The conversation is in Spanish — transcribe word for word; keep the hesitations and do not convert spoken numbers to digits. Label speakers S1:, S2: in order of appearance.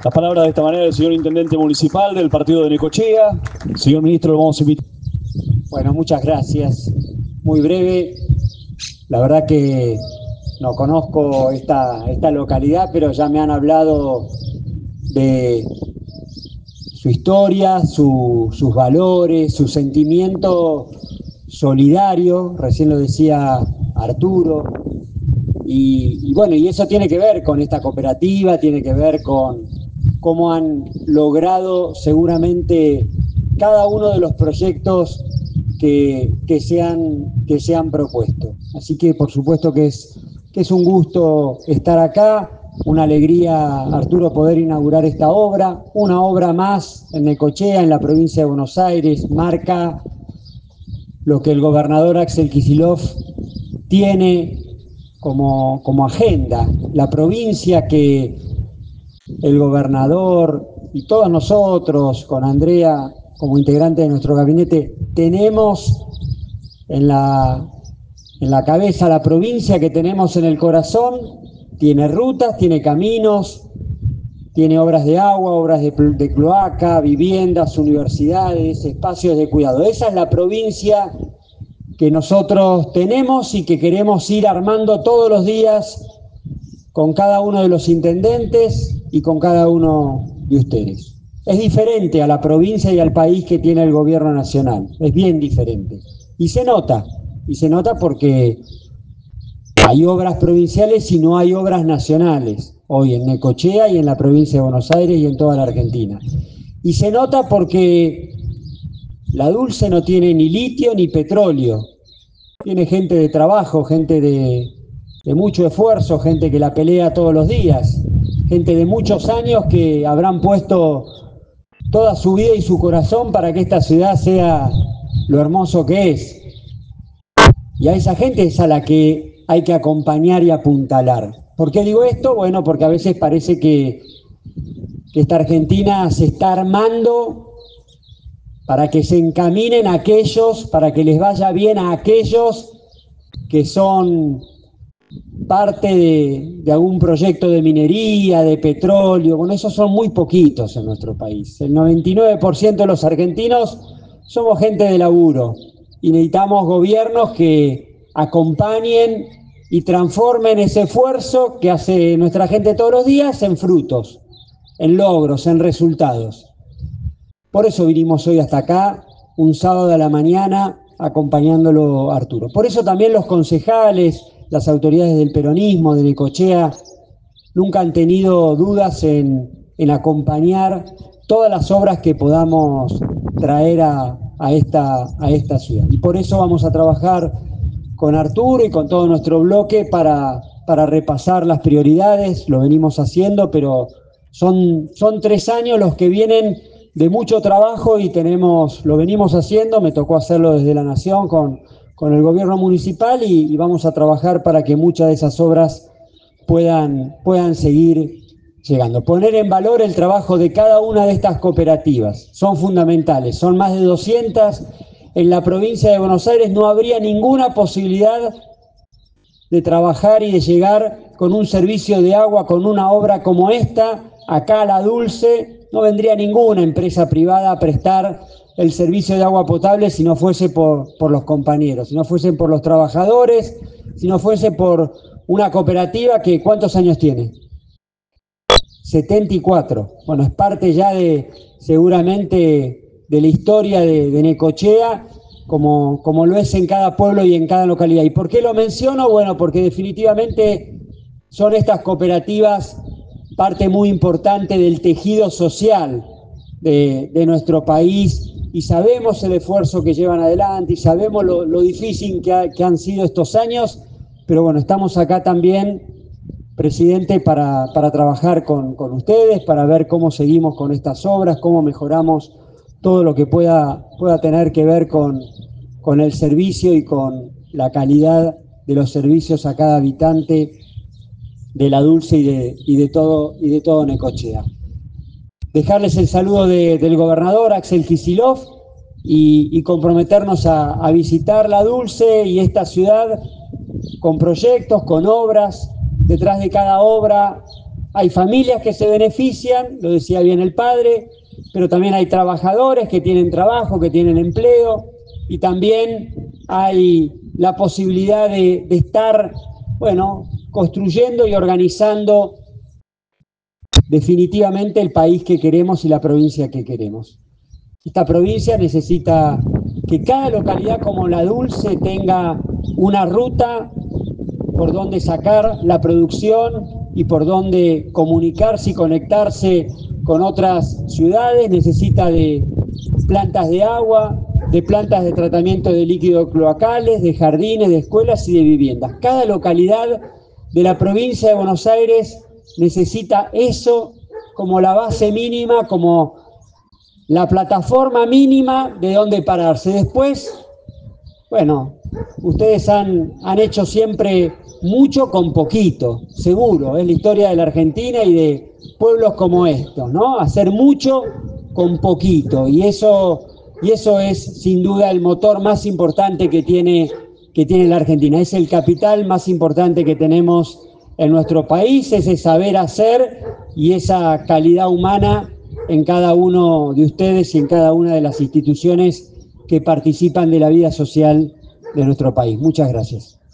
S1: La palabra de esta manera del señor Intendente Municipal del partido de Necochea. Señor Ministro, lo vamos a invitar.
S2: Bueno, muchas gracias. Muy breve. La verdad que no conozco esta, esta localidad, pero ya me han hablado de su historia, su, sus valores, su sentimiento solidario, recién lo decía Arturo, y, y bueno, y eso tiene que ver con esta cooperativa, tiene que ver con cómo han logrado seguramente cada uno de los proyectos que, que, se, han, que se han propuesto. Así que por supuesto que es, que es un gusto estar acá, una alegría, Arturo, poder inaugurar esta obra, una obra más en Necochea, en la provincia de Buenos Aires, marca lo que el gobernador Axel Kicillof tiene como, como agenda, la provincia que el gobernador y todos nosotros, con Andrea como integrante de nuestro gabinete, tenemos en la, en la cabeza la provincia que tenemos en el corazón. Tiene rutas, tiene caminos, tiene obras de agua, obras de, de cloaca, viviendas, universidades, espacios de cuidado. Esa es la provincia que nosotros tenemos y que queremos ir armando todos los días con cada uno de los intendentes y con cada uno de ustedes. Es diferente a la provincia y al país que tiene el gobierno nacional, es bien diferente. Y se nota, y se nota porque hay obras provinciales y no hay obras nacionales, hoy en Necochea y en la provincia de Buenos Aires y en toda la Argentina. Y se nota porque la Dulce no tiene ni litio ni petróleo, tiene gente de trabajo, gente de, de mucho esfuerzo, gente que la pelea todos los días, gente de muchos años que habrán puesto toda su vida y su corazón para que esta ciudad sea lo hermoso que es. Y a esa gente es a la que hay que acompañar y apuntalar. ¿Por qué digo esto? Bueno, porque a veces parece que, que esta Argentina se está armando para que se encaminen aquellos, para que les vaya bien a aquellos que son parte de, de algún proyecto de minería, de petróleo. Bueno, esos son muy poquitos en nuestro país. El noventa y nueve por ciento de los argentinos somos gente de laburo y necesitamos gobiernos que acompañen y transformen ese esfuerzo que hace nuestra gente todos los días en frutos, en logros, en resultados. Por eso vinimos hoy hasta acá, un sábado a la mañana, acompañándolo a Arturo. Por eso también los concejales, las autoridades del peronismo, de Necochea, nunca han tenido dudas en, en acompañar todas las obras que podamos traer a, a, esta, a esta ciudad. Y por eso vamos a trabajar con Arturo y con todo nuestro bloque para, para repasar las prioridades. Lo venimos haciendo, pero son, son tres años los que vienen de mucho trabajo y tenemos, lo venimos haciendo. Me tocó hacerlo desde la Nación con, con el gobierno municipal y, y vamos a trabajar para que muchas de esas obras puedan, puedan seguir llegando. Poner en valor el trabajo de cada una de estas cooperativas, son fundamentales, son más de doscientas. En la provincia de Buenos Aires no habría ninguna posibilidad de trabajar y de llegar con un servicio de agua, con una obra como esta. Acá a La Dulce no vendría ninguna empresa privada a prestar el servicio de agua potable si no fuese por, por los compañeros, si no fuesen por los trabajadores, si no fuese por una cooperativa que ¿cuántos años tiene? setenta y cuatro. Bueno, es parte ya de, seguramente, de la historia de, de Necochea, como, como lo es en cada pueblo y en cada localidad. ¿Y por qué lo menciono? Bueno, porque definitivamente son estas cooperativas parte muy importante del tejido social de, de nuestro país, y sabemos el esfuerzo que llevan adelante y sabemos lo, lo difícil que, ha, que han sido estos años, pero bueno, estamos acá también, presidente, para, para trabajar con, con ustedes, para ver cómo seguimos con estas obras, cómo mejoramos todo lo que pueda, pueda tener que ver con, con el servicio y con la calidad de los servicios a cada habitante de La Dulce y de, y de, todo, y de todo Necochea. Dejarles el saludo de, del gobernador Axel Kicillof y, y comprometernos a, a visitar La Dulce y esta ciudad con proyectos, con obras. Detrás de cada obra hay familias que se benefician, lo decía bien el padre, pero también hay trabajadores que tienen trabajo, que tienen empleo, y también hay la posibilidad de, de estar, bueno, construyendo y organizando definitivamente el país que queremos y la provincia que queremos. Esta provincia necesita que cada localidad como La Dulce tenga una ruta por donde sacar la producción y por donde comunicarse y conectarse con otras ciudades. Necesita de plantas de agua, de plantas de tratamiento de líquidos cloacales, de jardines, de escuelas y de viviendas. Cada localidad de la provincia de Buenos Aires necesita eso como la base mínima, como la plataforma mínima de donde pararse. Después, bueno, ustedes han, han hecho siempre mucho con poquito, seguro, es la historia de la Argentina y de pueblos como estos, ¿no? Hacer mucho con poquito, y eso, y eso es sin duda el motor más importante que tiene, que tiene la Argentina, es el capital más importante que tenemos en nuestro país, ese saber hacer y esa calidad humana en cada uno de ustedes y en cada una de las instituciones que participan de la vida social de nuestro país. Muchas gracias.